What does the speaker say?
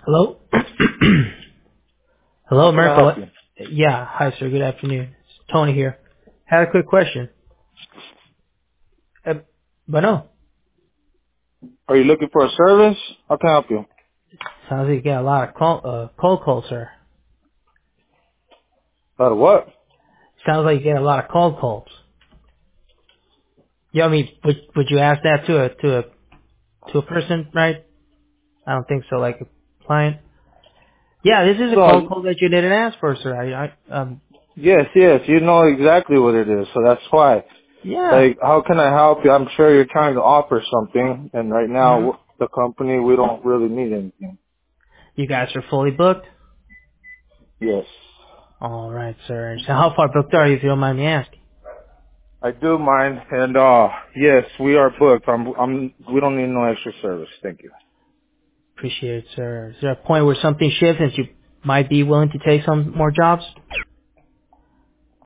Hello? How Hello, can I help Mirko. you? Yeah, hi sir, good afternoon. It's Tony here. Had a quick question. Uh, bueno, Are you looking for a service? How can I help you? sounds like you get a lot of cold calls, sir. About what? Sounds like you get a lot of cold calls. Yeah, I mean, would you ask that to a person, right? I don't think so, like a client. Yeah, this is a cold So, call that you didn't ask for, sir. yes, you know exactly what it is, so that's why. Yeah. Like, how can I help you? I'm sure you're trying to offer something, and right now, hmm the company, we don't really need anything. You guys are fully booked? Yes. All right, sir. So how far booked are you, if you don't mind me asking? I do mind, and, yes, we are booked. We don't need no extra service. Thank you. Appreciate it, sir. Is there a point where something shifts and you might be willing to take some more jobs?